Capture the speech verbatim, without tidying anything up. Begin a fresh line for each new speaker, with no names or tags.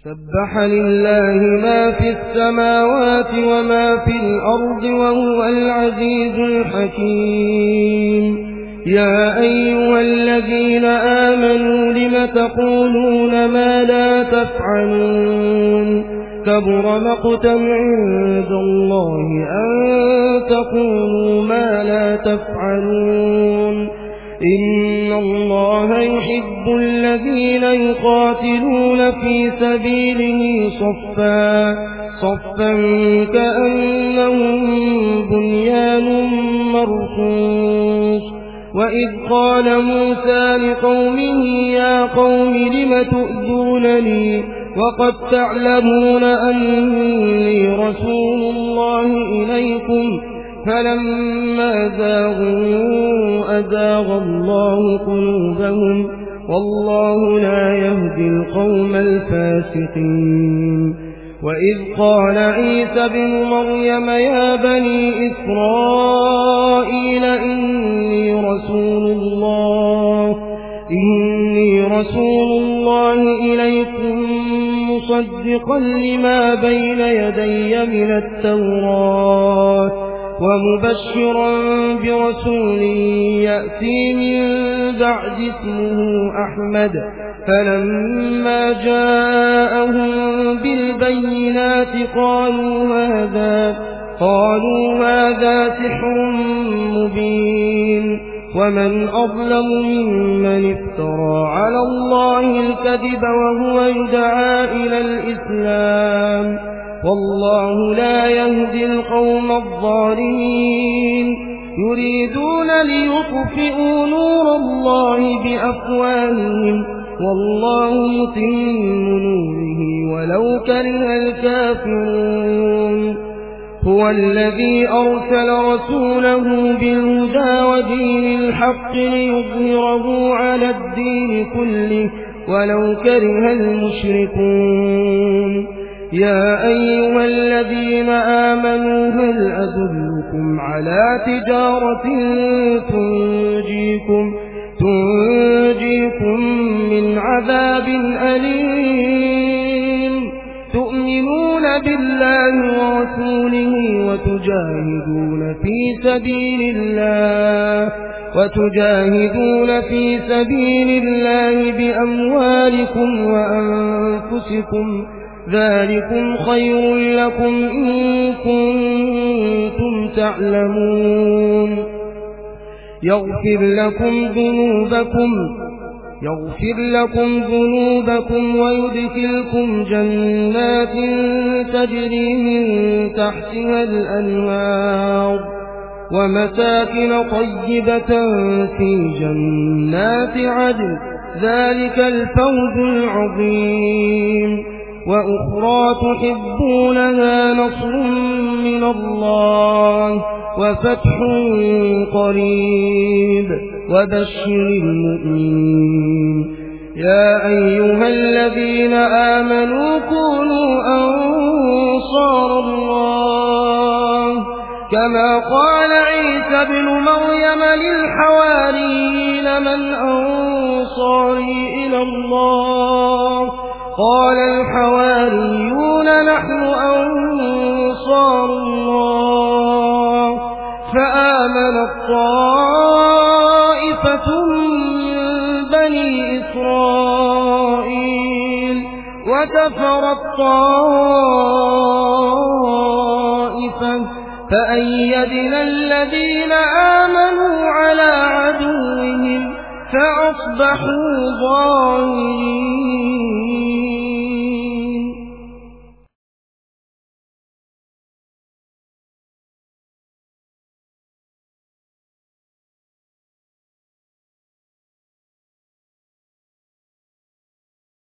سبح لله ما في السماوات وما في الأرض وهو العزيز الحكيم. يا أيها الذين آمنوا لم تقولون ما لا تفعلون كبر مقتا عند الله أن تقولوا ما لا تفعلون. إن الله يحب الذين يقاتلون في سبيله صفا صفا كأنهم بنيان مرصوص. وإذ قال موسى لقومه يا قوم لم تؤذونني وقد تعلمون أني رسول الله إليكم فلما زاغوا أزاغ الله قلوبهم والله لا يهدي القوم الفاسقين. وإذ قال عيسى بن مريم يا بني إسرائيل إني رسول الله إني رسول الله إليكم مصدقا لما بين يدي من التوراة ومبشرا برسول يأتي من بعد اسمه أحمد. فلما جاءهم بالبينات قالوا هذا قالوا هذا سحر مبين ومن أظلم ممن افترى على الله الكذب وهو يدعى إلى الإسلام والله لا يهدي القوم الظالمين. يريدون ليطفئوا نور الله بأفواههم والله متم نوره ولو كره الكافرون. هو الذي أرسل رسوله بالهدى ودين الحق ليظهره على الدين كله ولو كره المشركون. يا أيها الذين آمنوا هل أدلكم على تجارة تنجيكم تنجيكم من عذاب أليم تؤمنون بالله ورسوله وتجاهدون في سبيل الله وتجاهدون في سبيل الله بأموالكم وأنفسكم ذلكم خير لكم إن كنتم تعلمون. يغفر لكم ذنوبكم يغفر لكم ذنوبكم ويدخلكم جنات تجري من تحتها الأنهار ومساكن طيبة في جنات عدن ذلك الفوز العظيم. وأخرى تحبونها نصر من الله وفتح قريب وبشر المؤمنين. يا أيها الذين آمنوا كونوا أنصار الله كما قال عيسى بن مريم للحواريين من أنصاري إلى الله قال الحواريون نحن أنصار الله. فآمنت طائفة من بني إسرائيل وكفرت طائفة فأيدنا الذين آمنوا على عدوهم فأصبحوا ظاهرين.